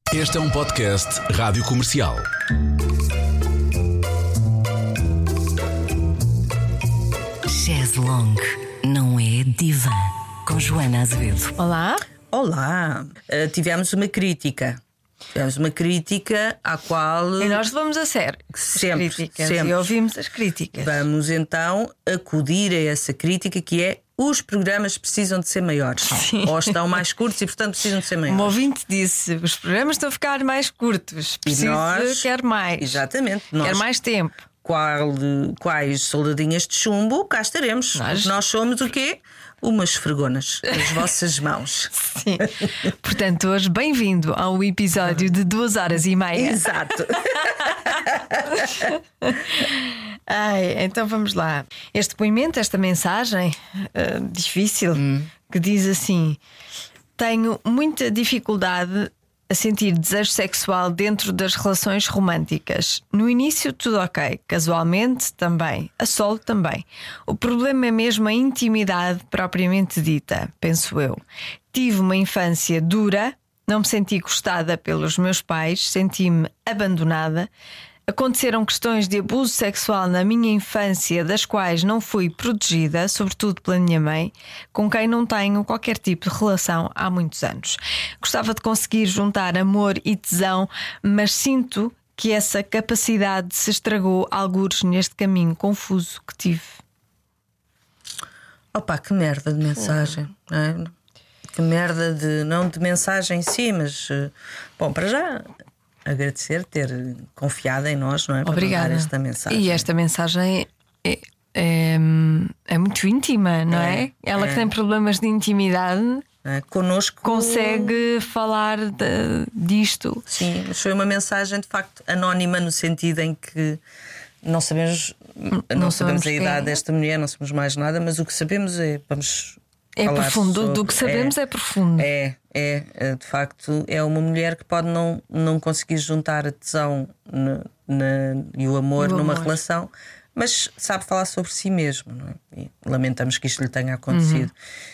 Este é um podcast Rádio Comercial. Chaise Longue não é divã. Com Joana Azevedo. Olá. Olá, tivemos uma crítica. À qual E nós levamos a sério Sempre, as críticas sempre. e ouvimos as críticas. vamos então acudir a essa crítica, que é: os programas precisam de ser maiores. Sim. Ou estão mais curtos e portanto precisam de ser Um maiores. ouvinte disse: os programas estão a ficar mais curtos. Preciso, nós- quer mais. Exatamente. Quer Nós, mais tempo. quais soldadinhas de chumbo, cá estaremos. Nós somos o quê? Umas fregonas nas vossas mãos. Sim. Portanto, hoje, bem-vindo ao episódio de 2h30. Exato. Ai, então vamos lá. Este depoimento, esta mensagem difícil, que diz assim: tenho muita dificuldade a sentir desejo sexual dentro das relações românticas. No início tudo ok, casualmente também, a solo também. O problema é mesmo a intimidade propriamente dita, penso eu. Tive uma infância dura, não me senti gostada pelos meus pais, senti-me abandonada. Aconteceram questões de abuso sexual na minha infância, das quais não fui protegida, sobretudo pela minha mãe, com quem não tenho qualquer tipo de relação há muitos anos. Gostava de conseguir juntar amor e tesão, mas sinto que essa capacidade se estragou algures neste caminho confuso que tive. Opa, que merda de mensagem, não é? Que merda de. Não de mensagem em si, mas. Bom, para já, agradecer ter confiado em nós, não é? Para Obrigada. mandar esta mensagem. E esta mensagem é muito íntima, não é? Ela que tem problemas de intimidade Connosco. consegue falar disto. Sim, mas foi uma mensagem de facto anónima, no sentido em que não sabemos sabemos a quem idade é. desta mulher, não sabemos mais nada, mas o que sabemos é. Vamos. É falar profundo, do sobre- que sabemos é profundo. De facto, é uma mulher que pode não conseguir juntar a tesão e o amor numa relação, mas sabe falar sobre si mesmo, não é? E lamentamos que isto lhe tenha acontecido.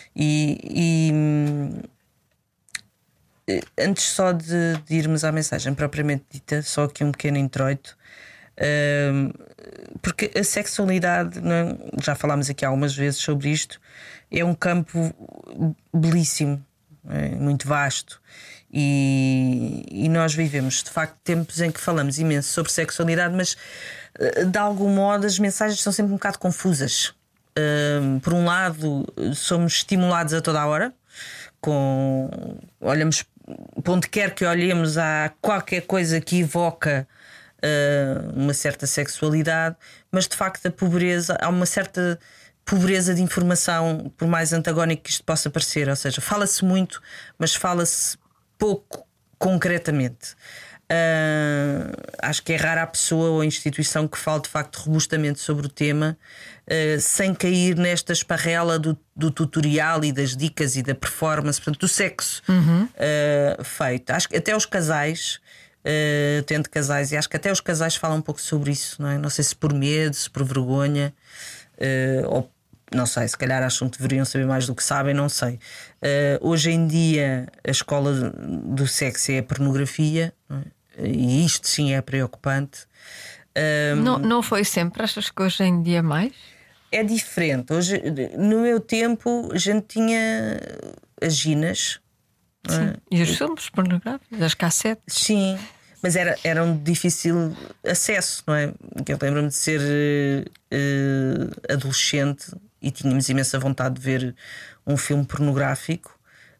Antes só de irmos à mensagem propriamente dita, só aqui um pequeno introito. Porque a sexualidade, já falámos aqui algumas vezes sobre isto, é um campo belíssimo, muito vasto, e nós vivemos de facto tempos em que falamos imenso sobre sexualidade, mas de algum modo as mensagens são sempre um bocado confusas. Por um lado, somos estimulados a toda a hora, olhamos para onde quer que olhemos, há qualquer coisa que evoca uma certa sexualidade, mas de facto há uma certa pobreza de informação, por mais antagónico que isto possa parecer. Ou seja, fala-se muito, mas fala-se pouco concretamente. Acho que é rara a pessoa ou a instituição que fale de facto robustamente sobre o tema, sem cair nesta esparrela do tutorial e das dicas e da performance, portanto, do sexo feito. Acho que até os casais, tendo casais, e acho que até os casais falam um pouco sobre isso, não é? Não sei se por medo, se por vergonha, ou não sei, se calhar acham que deveriam saber mais do que sabem, não sei. Hoje em dia a escola do sexo é a pornografia, não é? E isto sim é preocupante. Não foi sempre, achas que hoje em dia mais? É diferente. Hoje, no meu tempo, a gente tinha as ginas. não é? Sim. E os filmes pornográficos, as cassetes. Sim, mas era um difícil acesso, não é? Eu lembro-me de ser adolescente e tínhamos imensa vontade de ver um filme pornográfico,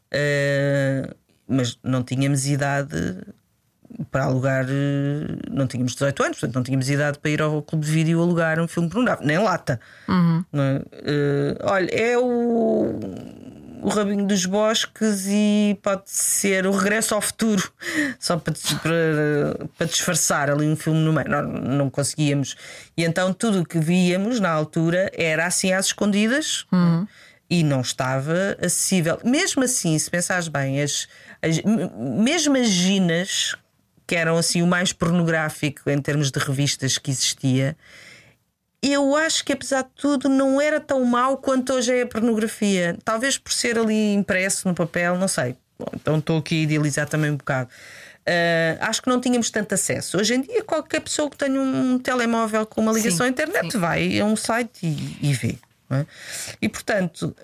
mas não tínhamos idade para alugar, não tínhamos 18 anos, portanto não tínhamos idade para ir ao clube de vídeo alugar um filme pornográfico, nem lata. Não é? Olha, é o Rabinho dos Bosques e pode ser o Regresso ao Futuro, só para disfarçar ali um filme no meio. Não conseguíamos. E então tudo o que víamos na altura era assim às escondidas e não estava acessível. Mesmo assim, se pensares bem, mesmo as ginas, que eram assim o mais pornográfico em termos de revistas que existia, eu acho que apesar de tudo não era tão mau quanto hoje é a pornografia. Talvez por ser ali impresso no papel, não sei. Bom, então estou aqui a idealizar também um bocado. Acho que não tínhamos tanto acesso. Hoje em dia, qualquer pessoa que tenha um telemóvel com uma ligação à internet vai a um site e vê. Não é? E portanto,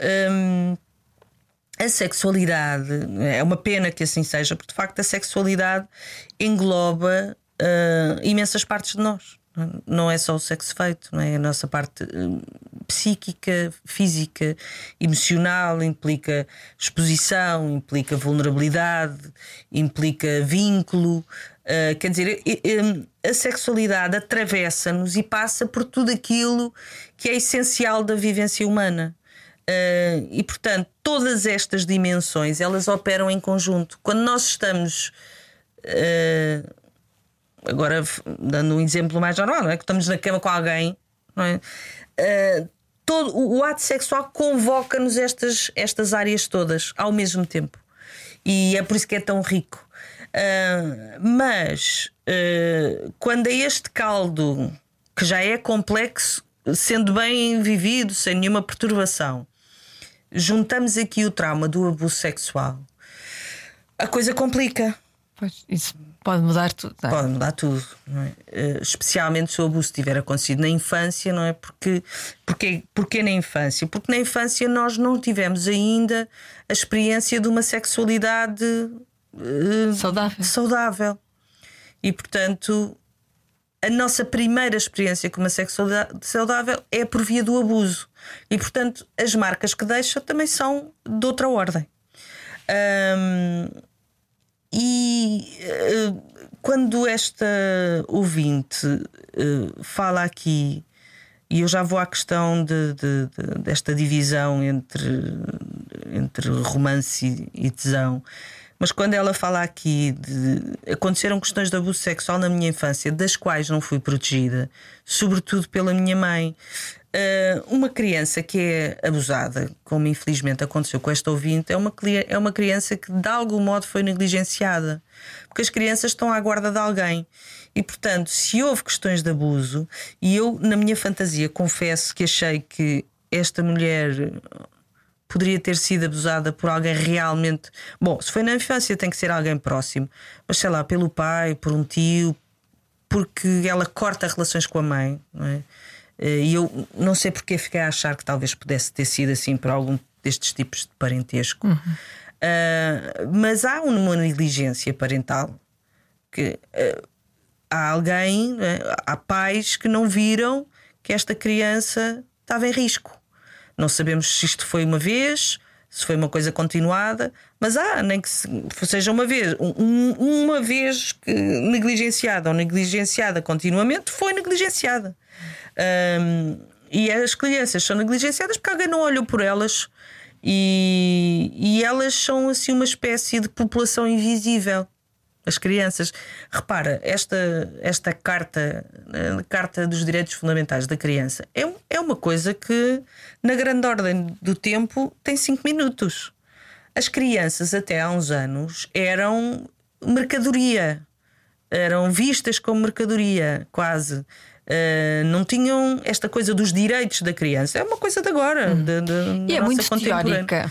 a sexualidade, é uma pena que assim seja, porque de facto a sexualidade engloba imensas partes de nós. Não é só o sexo feito, não é? A nossa parte psíquica, física, emocional, implica exposição, implica vulnerabilidade, implica vínculo. Quer dizer, a sexualidade atravessa-nos e passa por tudo aquilo que é essencial da vivência humana. E portanto, todas estas dimensões elas operam em conjunto. Quando nós estamos. Agora, dando um exemplo mais normal, não é? Que estamos na cama com alguém, não é? Todo o ato sexual convoca-nos estas áreas todas ao mesmo tempo, e é por isso que é tão rico. Mas quando é este caldo que já é complexo, sendo bem vivido, sem nenhuma perturbação, juntamos aqui o trauma do abuso sexual, a coisa complica. Pois, isso pode mudar tudo, não é? Pode mudar tudo, não é? Especialmente se o abuso tiver acontecido na infância, não é? Porque na infância? Porque na infância nós não tivemos ainda a experiência de uma sexualidade saudável. E portanto, a nossa primeira experiência com uma sexualidade saudável é por via do abuso. E portanto, as marcas que deixa também são de outra ordem. Quando esta ouvinte fala aqui, e eu já vou à questão desta divisão entre romance e tesão, mas quando ela fala aqui de aconteceram questões de abuso sexual na minha infância, das quais não fui protegida, sobretudo pela minha mãe. Uma criança que é abusada, como infelizmente aconteceu com esta ouvinte, é uma criança que de algum modo foi negligenciada, porque as crianças estão à guarda de alguém. E portanto, se houve questões de abuso, e eu na minha fantasia confesso que achei que esta mulher poderia ter sido abusada por alguém realmente. Bom, se foi na infância tem que ser alguém próximo, mas sei lá, pelo pai, por um tio, porque ela corta relações com a mãe, não é? E eu não sei porque fiquei a achar que talvez pudesse ter sido assim por algum destes tipos de parentesco. Mas há uma negligência parental que há alguém, há pais que não viram que esta criança estava em risco. Não sabemos se isto foi uma vez, se foi uma coisa continuada, mas nem que seja uma vez, uma vez negligenciada ou negligenciada continuamente, foi negligenciada. E as crianças são negligenciadas porque alguém não olhou por elas, e elas são assim uma espécie de população invisível. As crianças, repara, esta carta, a Carta dos Direitos Fundamentais da Criança, é uma coisa que na grande ordem do tempo tem 5 minutos. As crianças até há uns anos eram mercadoria, eram vistas como mercadoria, quase. Não tinham esta coisa dos direitos da criança. É uma coisa de agora, e é muito teórica.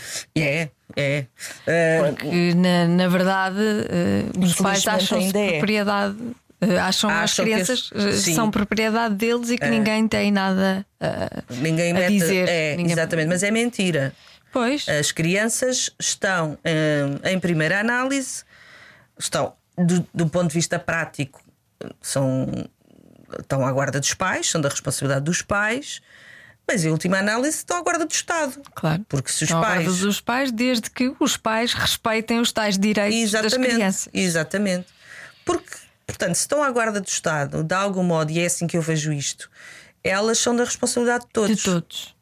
Porque na verdade os pais acham-se propriedade, acham as crianças que são propriedade deles e que ninguém tem nada a dizer. Exatamente, mas é mentira. Pois. As crianças estão em primeira análise, estão do ponto de vista prático, estão à guarda dos pais, são da responsabilidade dos pais, mas em última análise estão à guarda do Estado. Claro. Porque se os estão pais. À guarda dos pais, desde que os pais respeitem os tais direitos das crianças. Exatamente. Porque, portanto, se estão à guarda do Estado, de algum modo, e é assim que eu vejo isto, elas são da responsabilidade de todos. De todos.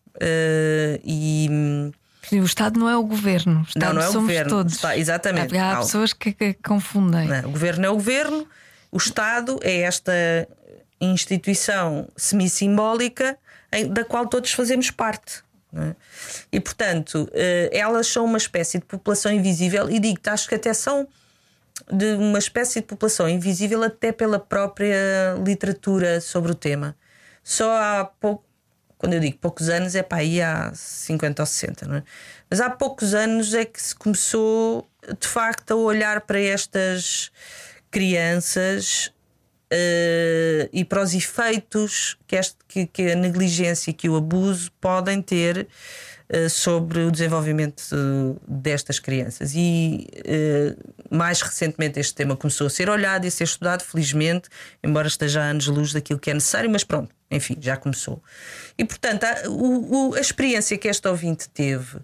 O Estado não é o governo. O Estado não é o somos governo. todos. Exatamente. Há pessoas que confundem. Não, o governo é o governo, o Estado é esta instituição semi-simbólica da qual todos fazemos parte. Não é? E portanto, elas são uma espécie de população invisível, e digo-te, acho que até são de uma espécie de população invisível até pela própria literatura sobre o tema. Só há pouco, Quando eu digo poucos anos, é para aí há 50 ou 60, não é? Mas há poucos anos é que se começou de facto a olhar para estas crianças e para os efeitos que a negligência e que o abuso podem ter sobre o desenvolvimento destas crianças. E mais recentemente este tema começou a ser olhado e a ser estudado, felizmente, embora esteja a anos-luz daquilo que é necessário, mas pronto, enfim, já começou. E portanto, a experiência que esta ouvinte teve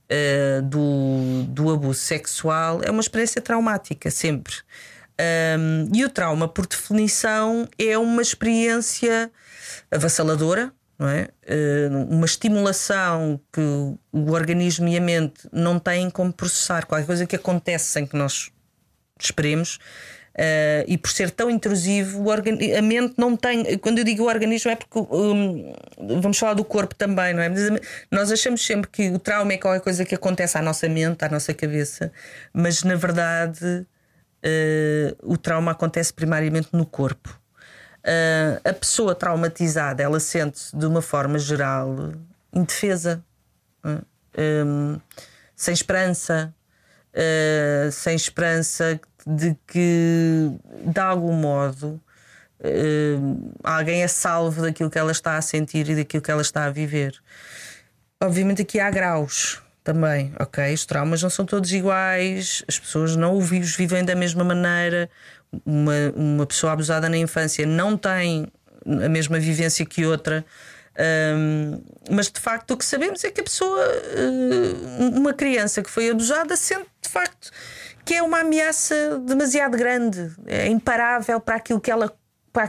do abuso sexual é uma experiência traumática, sempre. E o trauma, por definição, é uma experiência avassaladora, não é? Uma estimulação que o organismo e a mente não têm como processar, qualquer coisa que acontece sem que nós esperemos. E por ser tão intrusivo, a mente não tem. Quando eu digo o organismo, é porque vamos falar do corpo também, não é? Nós achamos sempre que o trauma é qualquer coisa que acontece à nossa mente, à nossa cabeça, mas na verdade o trauma acontece primariamente no corpo. A pessoa traumatizada, ela sente-se de uma forma geral indefesa, sem esperança, de que de algum modo alguém a salve daquilo que ela está a sentir e daquilo que ela está a viver. Obviamente aqui há graus também, ok? Os traumas não são todos iguais, as pessoas não os vivem da mesma maneira. Uma pessoa abusada na infância não tem a mesma vivência que outra, mas de facto o que sabemos é que a pessoa, uma criança que foi abusada, sente de facto que é uma ameaça demasiado grande, é imparável para aquilo que ela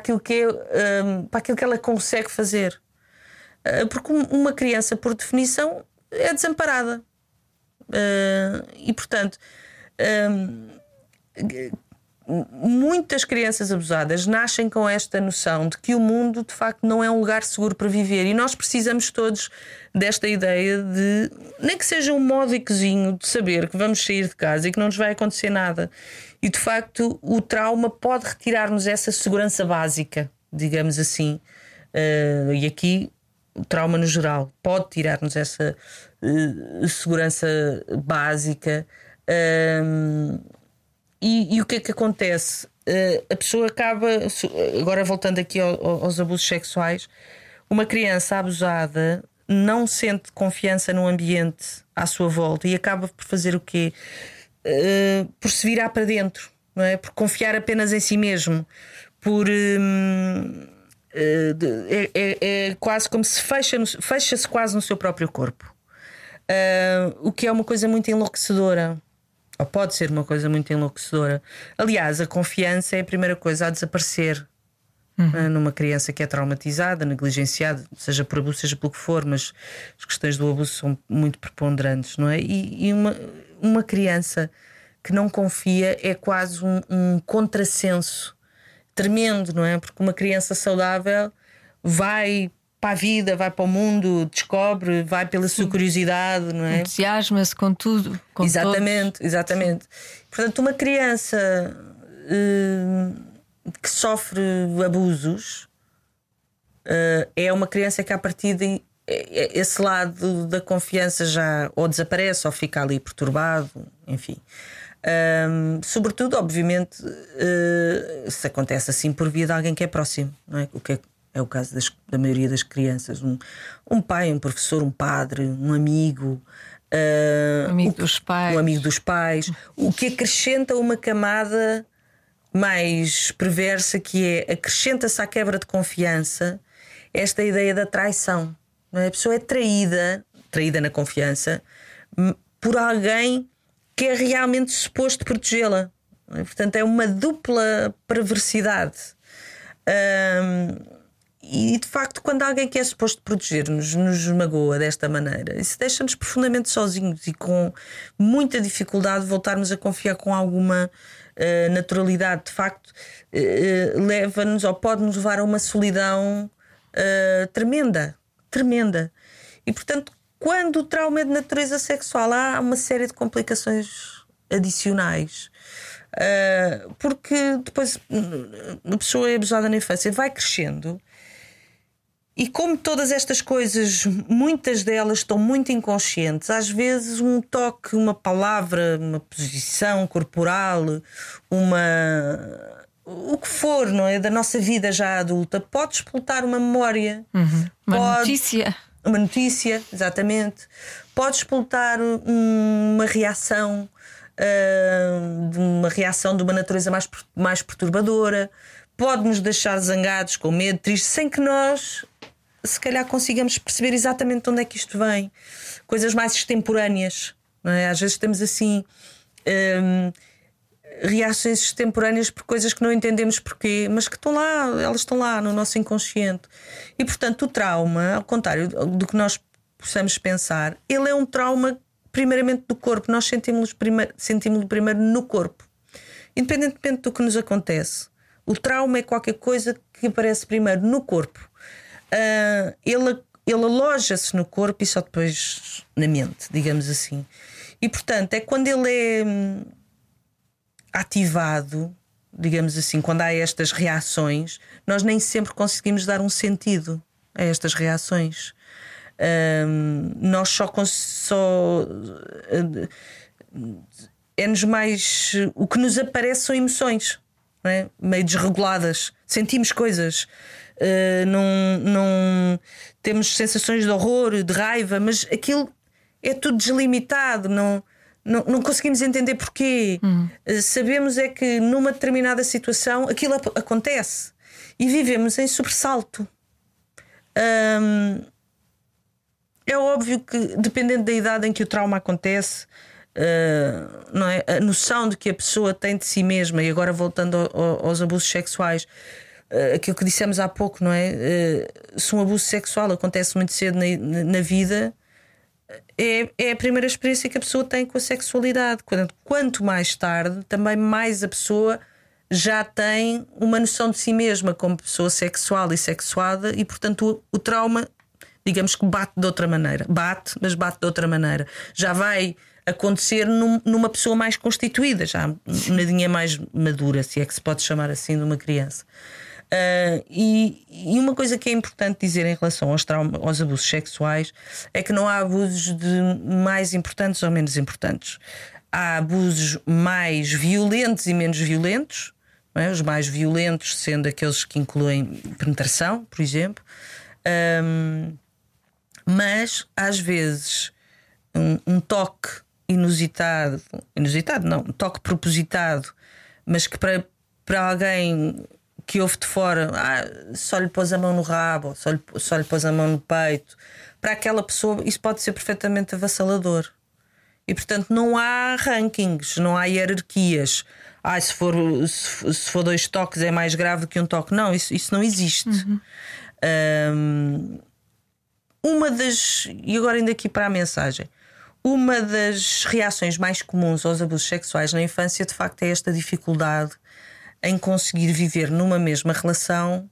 consegue fazer, porque uma criança, por definição, é desamparada, e portanto muitas crianças abusadas nascem com esta noção de que o mundo de facto não é um lugar seguro para viver, e nós precisamos todos desta ideia de, nem que seja um módicozinho, de saber que vamos sair de casa e que não nos vai acontecer nada. E de facto o trauma pode retirar-nos essa segurança básica, digamos assim, e aqui o trauma no geral pode tirar-nos essa segurança básica. E o que é que acontece? A pessoa acaba, agora voltando aqui aos abusos sexuais, uma criança abusada não sente confiança no ambiente à sua volta e acaba por fazer o quê? Por se virar para dentro, não é? Por confiar apenas em si mesmo, é quase como se fecha-se quase no seu próprio corpo, o que é uma coisa muito enlouquecedora. Ou pode ser uma coisa muito enlouquecedora. Aliás, a confiança é a primeira coisa a desaparecer numa criança que é traumatizada, negligenciada, seja por abuso, seja pelo que for, mas as questões do abuso são muito preponderantes, não é? E uma criança que não confia é quase um contrassenso tremendo, não é? Porque uma criança saudável vai para a vida, vai para o mundo, descobre, vai pela sua curiosidade, não é? Entusiasma-se com tudo, com exatamente, todos. Exatamente. Portanto, uma criança que sofre abusos é uma criança que, a partir de esse lado da confiança, já ou desaparece ou fica ali perturbado, enfim. Sobretudo, obviamente, se acontece assim por via de alguém que é próximo, não é? O que é o caso da maioria das crianças. Um pai, um professor, um padre, um amigo, um amigo dos pais, o que acrescenta uma camada mais perversa, que é, acrescenta-se à quebra de confiança esta ideia da traição, não é? A pessoa é traída na confiança por alguém que é realmente suposto protegê-la, não é? Portanto, é uma dupla perversidade. E de facto, quando alguém que é suposto proteger-nos nos magoa desta maneira, isso deixa-nos profundamente sozinhos e com muita dificuldade voltarmos a confiar com alguma naturalidade. De facto, leva-nos ou pode-nos levar a uma solidão tremenda. E portanto, quando o trauma é de natureza sexual, há uma série de complicações adicionais. Porque depois a pessoa é abusada na infância, vai crescendo E como todas estas coisas, muitas delas estão muito inconscientes, às vezes um toque, uma palavra, uma posição corporal, o que for, não é? Da nossa vida já adulta, pode explotar uma memória. Notícia. Uma notícia, exatamente. Pode explotar uma reação, de uma natureza mais perturbadora. Pode nos deixar zangados, com medo, tristes, sem que nós, se calhar, consigamos perceber exatamente de onde é que isto vem. Coisas mais extemporâneas, não é? Às vezes temos assim reações extemporâneas por coisas que não entendemos porquê, mas que estão lá, elas estão lá no nosso inconsciente. E portanto o trauma, ao contrário do que nós possamos pensar, ele é um trauma primeiramente do corpo. Nós sentimos-lo primeiro no corpo, independentemente do que nos acontece. O trauma é qualquer coisa que aparece primeiro no corpo. Ele aloja-se no corpo e só depois na mente, digamos assim. E portanto é quando ele é ativado, digamos assim, quando há estas reações, nós nem sempre conseguimos dar um sentido a estas reações. Nós só é-nos mais. O que nos aparece são emoções, não é? Meio desreguladas, sentimos coisas, não temos sensações de horror, de raiva, mas aquilo é tudo deslimitado, não conseguimos entender porquê. Sabemos é que numa determinada situação aquilo acontece e vivemos em sobressalto. É óbvio que, dependendo da idade em que o trauma acontece, não é? A noção de que a pessoa tem de si mesma, e agora voltando aos abusos sexuais, aquilo que dissemos há pouco, não é? Se um abuso sexual acontece muito cedo na vida, é a primeira experiência que a pessoa tem com a sexualidade. Quanto mais tarde, também mais a pessoa já tem uma noção de si mesma como pessoa sexual e sexuada, e portanto o trauma, digamos que bate de outra maneira. Mas bate de outra maneira. Já vai acontecer numa pessoa mais constituída, já um nadinha mais madura, se é que se pode chamar assim, de uma criança. E uma coisa que é importante dizer em relação aos abusos sexuais é que não há abusos mais importantes ou menos importantes. Há abusos mais violentos e menos violentos, não é? Os mais violentos sendo aqueles que incluem penetração, por exemplo. Mas às vezes um toque inusitado não, um toque propositado, mas que para alguém que ouve de fora, só lhe pôs a mão no rabo, só lhe pôs a mão no peito, para aquela pessoa isso pode ser perfeitamente avassalador. E portanto não há rankings, não há hierarquias. Se for 2 toques é mais grave do que um toque. Não, isso não existe. E agora indo aqui para a mensagem, uma das reações mais comuns aos abusos sexuais na infância, de facto, é esta dificuldade em conseguir viver numa mesma relação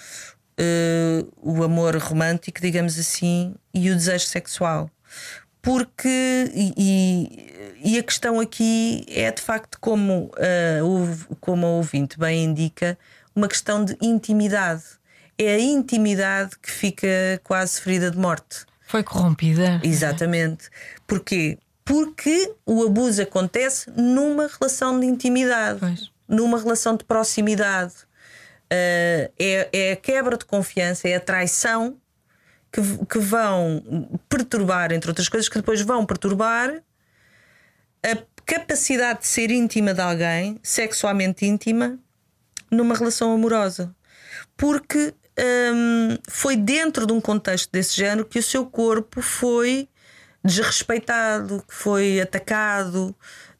o amor romântico, digamos assim, e o desejo sexual. Porque a questão aqui é, de facto, como a ouvinte bem indica, uma questão de intimidade. É a intimidade que fica quase ferida de morte. Foi corrompida. Exatamente. Porquê? Porque o abuso acontece numa relação de intimidade, numa relação de proximidade. É a quebra de confiança, é a traição que vão perturbar, entre outras coisas, que depois vão perturbar a capacidade de ser íntima de alguém, sexualmente íntima, numa relação amorosa. Porque foi dentro de um contexto desse género que o seu corpo foi desrespeitado, que foi atacado.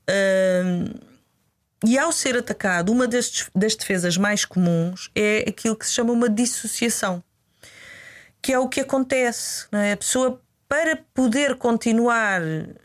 E ao ser atacado, uma das defesas mais comuns é aquilo que se chama uma dissociação, que é o que acontece, não é? A pessoa, para poder continuar,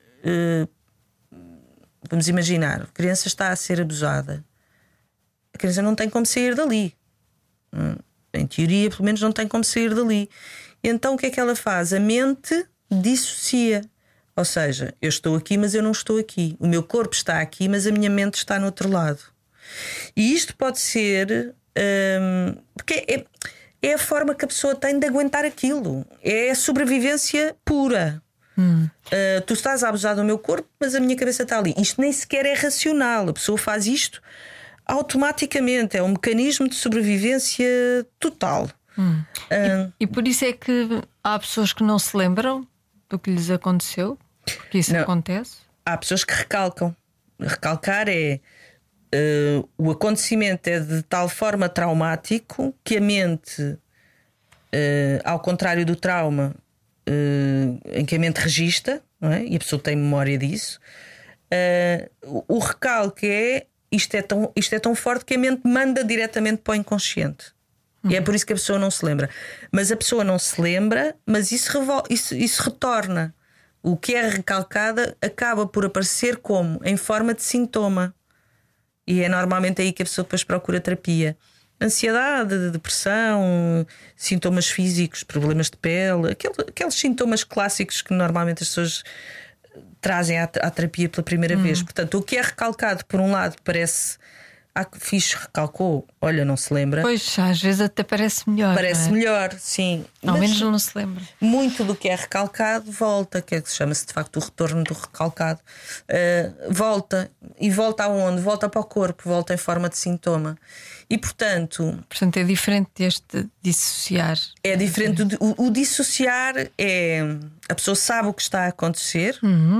vamos imaginar, a criança está a ser abusada, a criança não tem como sair dali. Em teoria, pelo menos, não tem como sair dali. Então o que é que ela faz? A mente dissocia. Ou seja, eu estou aqui, mas eu não estou aqui. O meu corpo está aqui, mas a minha mente está no outro lado. E isto pode ser porque é a forma que a pessoa tem de aguentar aquilo. É a sobrevivência pura. Tu estás a abusar do meu corpo, mas a minha cabeça está ali. Isto nem sequer é racional. A pessoa faz isto automaticamente. É um mecanismo de sobrevivência total. E por isso é que há pessoas que não se lembram do que lhes aconteceu, porque isso acontece. Há pessoas que recalcam. Recalcar é o acontecimento é de tal forma traumático que a mente, ao contrário do trauma, em que a mente registra, não é? E a pessoa tem memória disso, o recalque é isto é tão forte que a mente manda diretamente para o inconsciente. E é por isso que a pessoa não se lembra. Mas a pessoa não se lembra, mas isso retorna. O que é recalcada acaba por aparecer como? Em forma de sintoma. E é normalmente aí que a pessoa depois procura terapia. Ansiedade, depressão, sintomas físicos, problemas de pele, aqueles sintomas clássicos que normalmente as pessoas trazem à terapia pela primeira vez. Portanto, o que é recalcado, por um lado, parece que fixe, recalcou, olha, não se lembra. Pois, às vezes até parece melhor. Parece melhor, sim. Ao menos não se lembra. Muito do que é recalcado volta, que chama-se de facto o retorno do recalcado. Volta. E volta aonde? Volta para o corpo, volta em forma de sintoma. E portanto é diferente deste dissociar. É diferente. O dissociar é a pessoa sabe o que está a acontecer,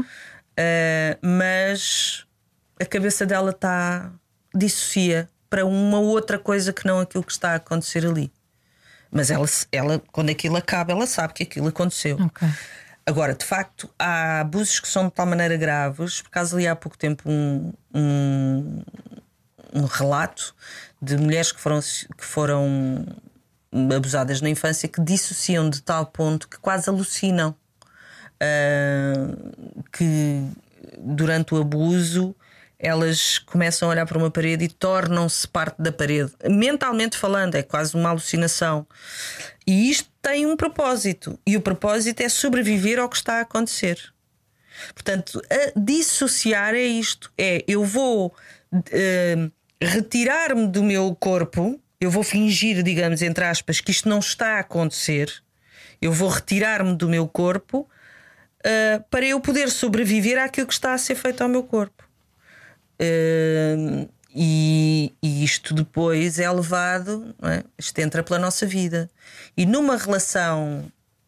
mas a cabeça dela dissocia para uma outra coisa que não aquilo que está a acontecer ali. Mas ela quando aquilo acaba, ela sabe que aquilo aconteceu. Okay. Agora, de facto, há abusos que são de tal maneira graves. Por acaso ali há pouco tempo um relato de mulheres que foram abusadas na infância, que dissociam de tal ponto que quase alucinam, que durante o abuso elas começam a olhar para uma parede e tornam-se parte da parede. Mentalmente falando, é quase uma alucinação. E isto tem um propósito. E o propósito é sobreviver ao que está a acontecer. Portanto, dissociar é isto. Eu vou retirar-me do meu corpo. Eu vou fingir, digamos, entre aspas, que isto não está a acontecer. Eu vou retirar-me do meu corpo para eu poder sobreviver àquilo que está a ser feito ao meu corpo. E isto depois é levado, não é? Isto entra pela nossa vida. E numa relação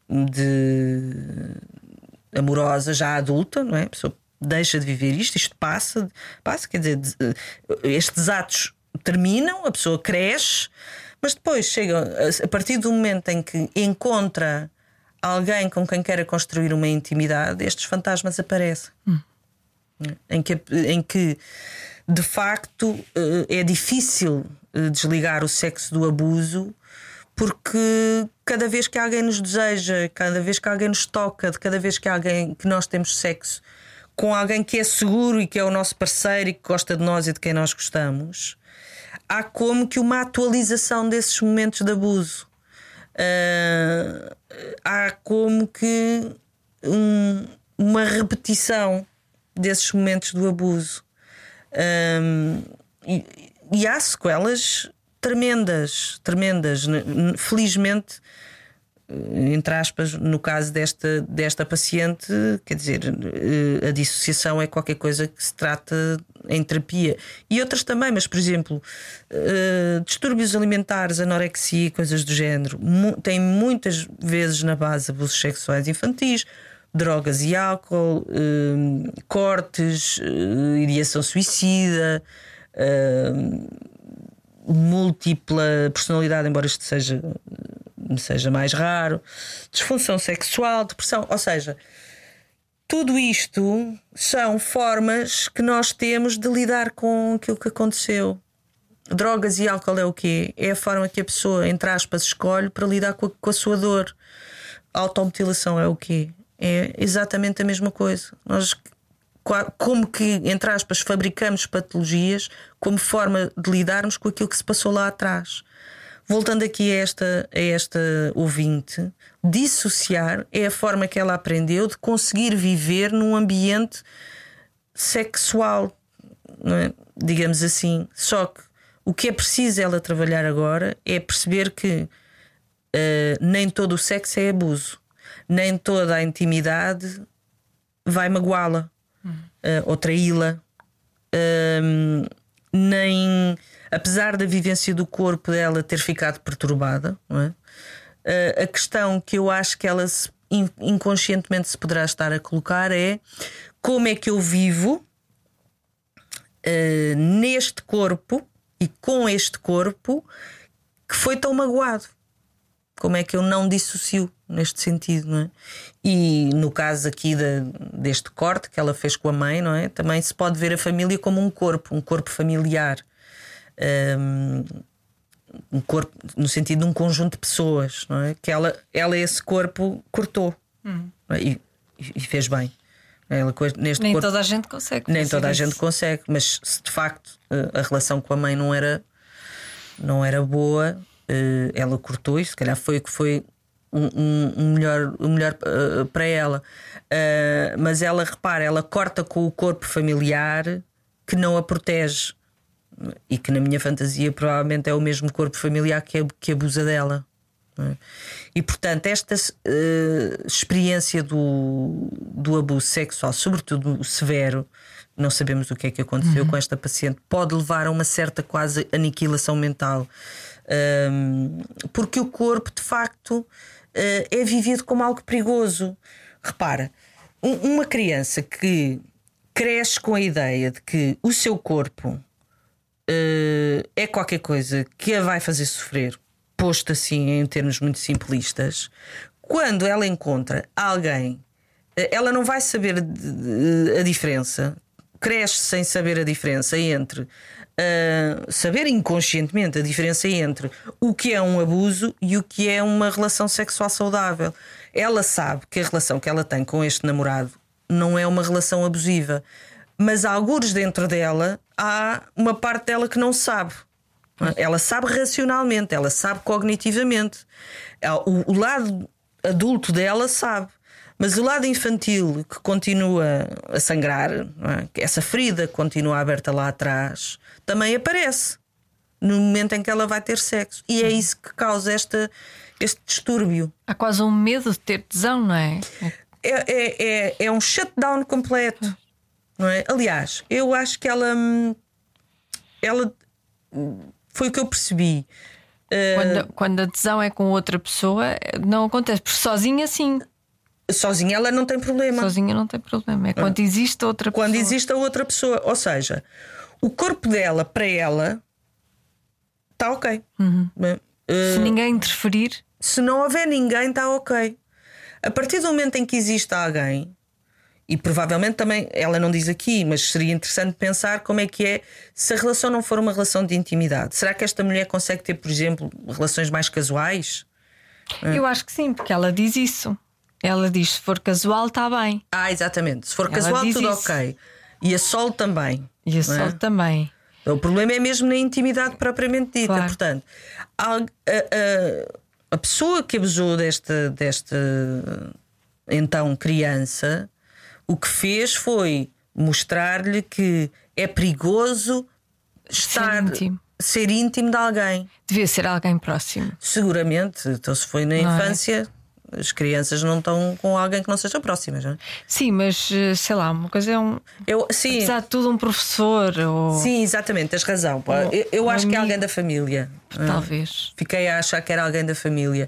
amorosa já adulta, não é? A pessoa deixa de viver isto passa, quer dizer, estes atos terminam, a pessoa cresce, mas depois chega a partir do momento em que encontra alguém com quem queira construir uma intimidade, estes fantasmas aparecem. Em que de facto é difícil desligar o sexo do abuso, porque cada vez que alguém nos deseja, cada vez que alguém nos toca, cada vez que nós temos sexo com alguém que é seguro e que é o nosso parceiro e que gosta de nós e de quem nós gostamos, há como que uma atualização desses momentos de abuso. Há como que uma repetição desses momentos do abuso, e há sequelas tremendas. Felizmente, entre aspas, no caso desta paciente, quer dizer, a dissociação é qualquer coisa que se trata em terapia, e outras também, mas por exemplo, distúrbios alimentares, anorexia, coisas do género, tem muitas vezes na base abusos sexuais infantis, drogas e álcool, cortes, ideação suicida, múltipla personalidade, embora isto seja mais raro, disfunção sexual, depressão, ou seja, tudo isto são formas que nós temos de lidar com aquilo que aconteceu. Drogas e álcool é o quê? É a forma que a pessoa, entre aspas, escolhe para lidar com a sua dor. A automutilação é o quê? É exatamente a mesma coisa. Nós, como que, entre aspas, fabricamos patologias como forma de lidarmos com aquilo que se passou lá atrás. Voltando aqui a esta ouvinte, dissociar é a forma que ela aprendeu de conseguir viver num ambiente sexual, não é? Digamos assim. Só que o que é preciso ela trabalhar agora é perceber que nem todo o sexo é abuso, nem toda a intimidade vai magoá-la ou traí-la, nem, apesar da vivência do corpo dela ter ficado perturbada, não é? A questão que eu acho que ela inconscientemente se poderá estar a colocar é: como é que eu vivo neste corpo e com este corpo que foi tão magoado? Como é que eu não dissocio neste sentido, não é? E no caso aqui deste corte que ela fez com a mãe, não é? Também se pode ver a família como um corpo familiar, um corpo no sentido de um conjunto de pessoas, não é? Que ela esse corpo cortou, não é? E fez bem. Ela, neste Nem corpo, toda a gente consegue. nem toda a gente consegue, mas se de facto a relação com a mãe não era boa, ela cortou e se calhar foi o que foi o melhor para ela. Mas ela, repara, ela corta com o corpo familiar que não a protege e que na minha fantasia provavelmente é o mesmo corpo familiar que abusa dela. E portanto esta experiência do abuso sexual, sobretudo o severo, não sabemos o que é que aconteceu com esta paciente, pode levar a uma certa quase aniquilação mental, porque o corpo de facto é vivido como algo perigoso. Repara, uma criança que cresce com a ideia de que o seu corpo é qualquer coisa que a vai fazer sofrer, posto assim em termos muito simplistas, quando ela encontra alguém, ela não vai saber a diferença, cresce sem saber a diferença entre saber inconscientemente a diferença entre o que é um abuso e o que é uma relação sexual saudável. Ela sabe que a relação que ela tem com este namorado não é uma relação abusiva, mas algures dentro dela há uma parte dela que não sabe. Ela sabe racionalmente, ela sabe cognitivamente, o lado adulto dela sabe, mas o lado infantil que continua a sangrar, não é? Essa ferida continua aberta lá atrás, também aparece no momento em que ela vai ter sexo, e é isso que causa este distúrbio. Há quase um medo de ter tesão, não é? É um shutdown completo, não é? Aliás, eu acho que ela foi o que eu percebi. Quando a tesão é com outra pessoa, não acontece, porque sozinha sim. Sozinha ela não tem problema. Sozinha não tem problema. É quando existe outra pessoa. Quando existe a outra pessoa. Ou seja, o corpo dela, para ela, está ok. Se ninguém interferir. Se não houver ninguém, está ok. A partir do momento em que existe alguém, e provavelmente também ela não diz aqui, mas seria interessante pensar como é que é se a relação não for uma relação de intimidade. Será que esta mulher consegue ter, por exemplo, relações mais casuais? Eu acho que sim, porque ela diz isso. Ela diz: se for casual, está bem. Exatamente. Se for Ela casual, diz tudo isso. ok. E a Sol também. E a Sol também. O problema é mesmo na intimidade propriamente dita. Claro. Portanto, a pessoa que abusou desta então criança, o que fez foi mostrar-lhe que é perigoso ser íntimo de alguém. Devia ser alguém próximo. Seguramente. Então, se foi na infância, as crianças não estão com alguém que não seja próximas, não é? Sim, mas sei lá, uma coisa é sim. apesar de tudo, um professor ou... Sim, exatamente, tens razão. Eu acho que é alguém da família. Talvez. Fiquei a achar que era alguém da família.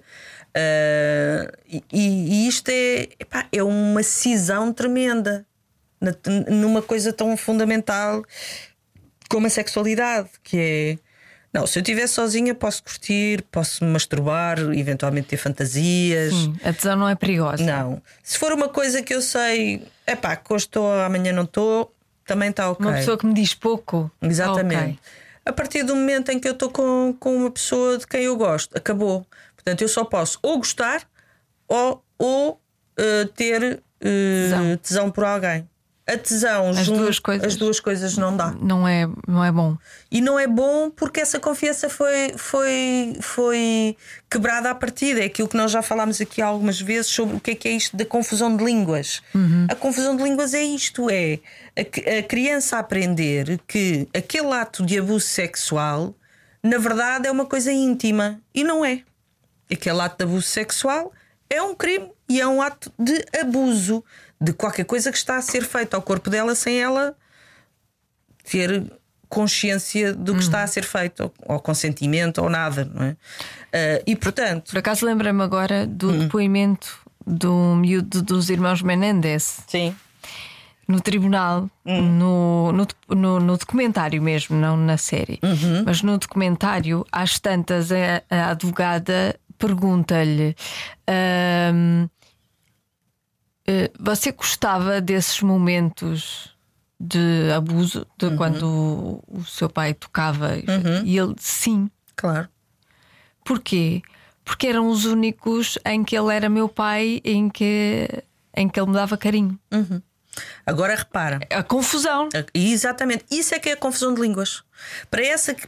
E isto é uma cisão tremenda numa coisa tão fundamental como a sexualidade, que é: não, se eu estiver sozinha posso curtir, posso me masturbar, eventualmente ter fantasias. Sim, a tesão não é perigosa. Não. Se for uma coisa que eu sei, que hoje estou, amanhã não estou, também está ok. Uma pessoa que me diz pouco. Exatamente. Okay. A partir do momento em que eu estou com uma pessoa de quem eu gosto, acabou. Portanto, eu só posso ou gostar ou ter tesão por alguém. A tesão, as duas coisas não dá. Não é bom. E não é bom porque essa confiança foi quebrada à partida. É aquilo que nós já falámos aqui algumas vezes sobre o que é isto da confusão de línguas. A confusão de línguas é isto: é a criança aprender que aquele ato de abuso sexual na verdade é uma coisa íntima, e não é. aquele ato de abuso sexual é um crime e é um ato de abuso de qualquer coisa que está a ser feito ao corpo dela sem ela ter consciência do que está a ser feito, ou consentimento, ou nada, não é? E portanto. Por acaso lembrei-me agora do depoimento do miúdo dos irmãos Menendez. Sim. No tribunal, no documentário mesmo, não na série, mas no documentário, às tantas, a advogada pergunta-lhe: você gostava desses momentos de abuso, de quando o seu pai tocava? E ele, sim. Claro. Porquê? Porque eram os únicos em que ele era meu pai, em que ele me dava carinho. Agora repara. A confusão. Exatamente. Isso é que é a confusão de línguas. Para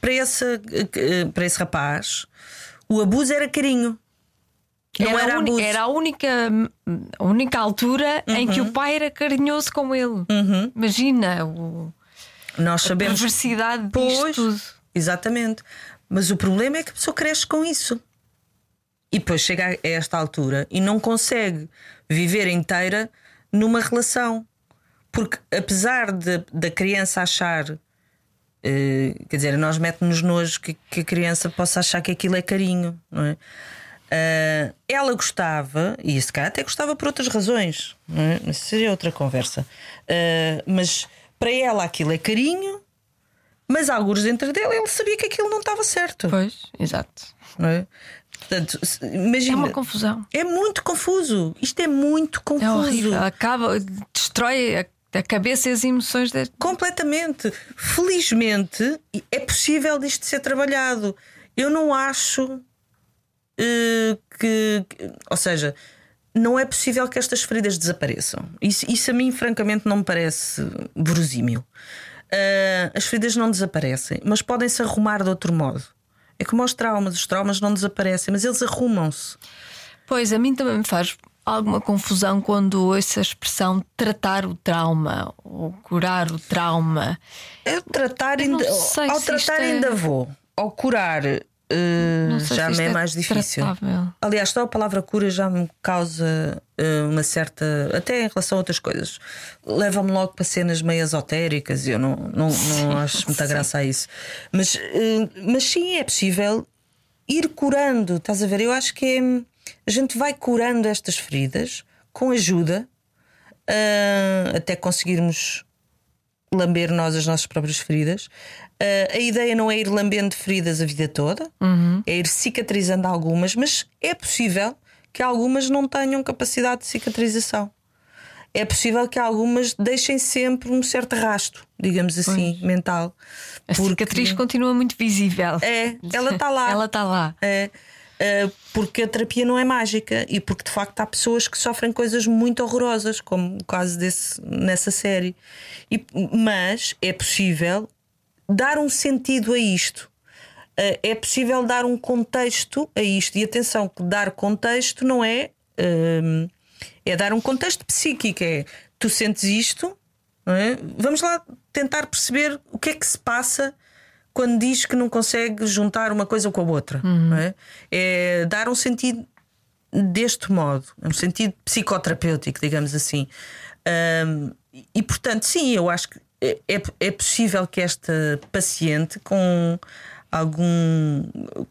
esse rapaz, o abuso era carinho. Não era abuso. Era a única altura em que o pai era carinhoso com ele. Imagina Nós sabemos. A perversidade disto tudo. Exatamente. Mas o problema é que a pessoa cresce com isso. E depois chega a esta altura e não consegue viver inteira numa relação. Porque apesar da criança achar, quer dizer, nós mete-nos nojo que a criança possa achar que aquilo é carinho, não é? Ela gostava, e se calhar até gostava por outras razões, não é? Isso seria outra conversa. Mas para ela aquilo é carinho, mas alguns dentro dele ele sabia que aquilo não estava certo. Pois, exato. Não é? Portanto, imagina, é uma confusão. É muito confuso. Isto é muito confuso. É horrível. Destrói a cabeça e as emoções completamente. Felizmente é possível disto ser trabalhado. Eu não acho ou seja, não é possível que estas feridas desapareçam. Isso a mim francamente não me parece verosímil. As feridas não desaparecem, mas podem-se arrumar de outro modo. É como os traumas não desaparecem, mas eles arrumam-se. Pois, a mim também me faz alguma confusão quando ouço a expressão tratar o trauma ou curar o trauma. Ao tratar ainda vou. Ao curar já me é mais difícil. Tratável. Aliás, só a palavra cura já me causa uma certa. Até em relação a outras coisas, leva-me logo para cenas meio esotéricas e eu não acho muita graça a isso. Mas sim, é possível ir curando. Estás a ver? Eu acho que a gente vai curando estas feridas com ajuda até conseguirmos lamber nós as nossas próprias feridas. A ideia não é ir lambendo feridas a vida toda, é ir cicatrizando algumas, mas é possível que algumas não tenham capacidade de cicatrização. É possível que algumas deixem sempre um certo rastro, digamos assim, mental. A cicatriz continua muito visível. Ela está lá. Ela está lá. Porque a terapia não é mágica e porque de facto há pessoas que sofrem coisas muito horrorosas, como o caso nessa série. Mas é possível dar um sentido a isto. É possível dar um contexto a isto. E atenção, que dar contexto não é dar um contexto psíquico. Tu sentes isto, não é? Vamos lá tentar perceber o que é que se passa quando diz que não consegue juntar uma coisa com a outra. Não é? É dar um sentido deste modo, um sentido psicoterapêutico, digamos assim. E portanto, sim, eu acho que é possível que esta paciente, com algum.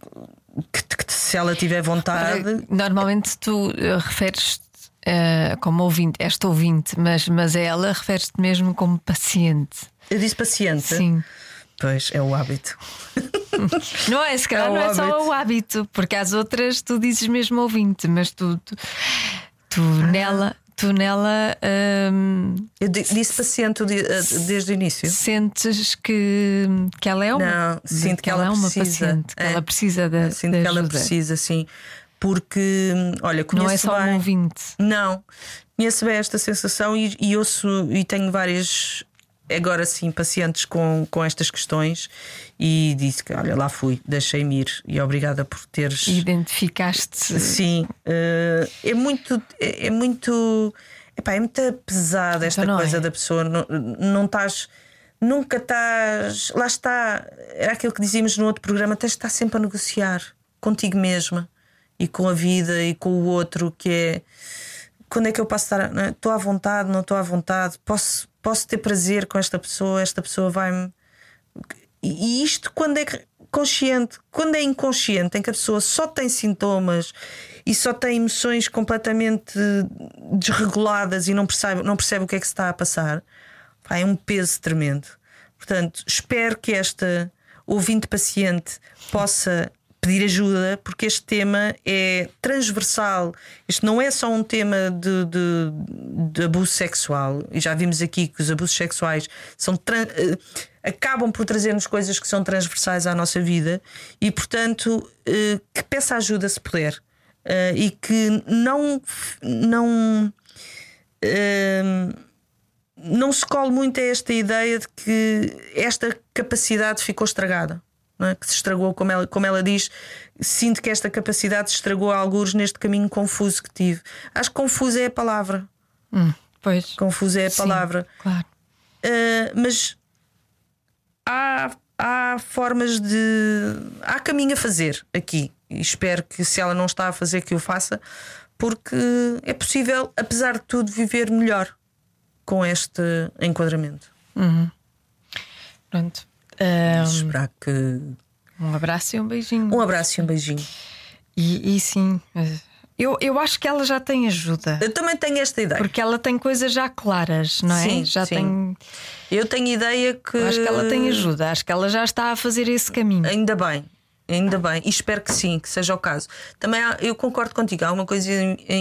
Que se ela tiver vontade. Normalmente tu referes-te como ouvinte, esta ouvinte, mas ela refere-te mesmo como paciente. Eu disse paciente? Sim. Pois, é o hábito. Não é, se calhar não é só o hábito, porque às outras tu dizes mesmo ouvinte, mas tu nela. Eu disse paciente desde o início. Sentes que ela é uma. Não, sinto que ela é uma precisa. paciente, que ela precisa da. Sinto da que ela ajuda. precisa, sim. Porque, olha, conheço não é só bem. um ouvinte. Não, conheço bem esta sensação e ouço e tenho várias. Agora sim, pacientes com estas questões. E disse que, olha, lá fui, deixei-me ir. E obrigada por teres. Identificaste. Sim, é muito. É muito pesada esta coisa da pessoa. Não estás. Nunca estás. Lá está. Era aquilo que dizíamos no outro programa. Tens de estar sempre a negociar contigo mesma. e com a vida e com o outro, que é quando é que eu posso estar, estou à vontade, não estou à vontade, posso ter prazer com esta pessoa vai-me. E isto quando é consciente, quando é inconsciente, em que a pessoa só tem sintomas e só tem emoções completamente desreguladas e não percebe o que é que se está a passar, é um peso tremendo. Portanto, espero que esta ouvinte paciente possa pedir ajuda, porque este tema é transversal. Isto não é só um tema de abuso sexual, e já vimos aqui que os abusos sexuais acabam por trazer-nos coisas que são transversais à nossa vida, e portanto que peça ajuda se puder, e que não se cole muito a esta ideia de que esta capacidade ficou estragada. Não é? Que se estragou, como ela diz, sinto que esta capacidade se estragou a algures neste caminho confuso que tive. Acho que confuso é a palavra. Pois. Confuso é a palavra. Claro. Mas há formas há caminho a fazer aqui. E espero que, se ela não está a fazer, que eu faça, porque é possível, apesar de tudo, viver melhor com este enquadramento. Pronto. Esperar que. Um abraço e um beijinho. Um abraço e um beijinho. E sim, eu acho que ela já tem ajuda. Eu também tenho esta ideia. Porque ela tem coisas já claras, não é? Sim, já sim. tem. Eu tenho ideia que. Eu acho que ela tem ajuda. Acho que ela já está a fazer esse caminho. Ainda bem. E espero que sim, que seja o caso. Também eu concordo contigo. Há uma coisa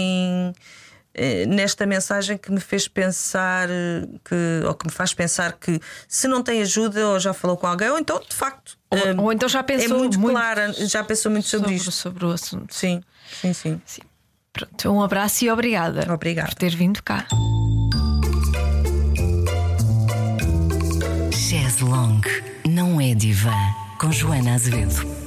nesta mensagem que me fez pensar ou que me faz pensar que se não tem ajuda, ou já falou com alguém, ou então de facto ou então já pensou é muito clara, já pensou muito sobre isto, sobre o assunto. Sim. Pronto, um abraço e obrigada por ter vindo cá. Chaise Longue não é divã, com Joana Azevedo.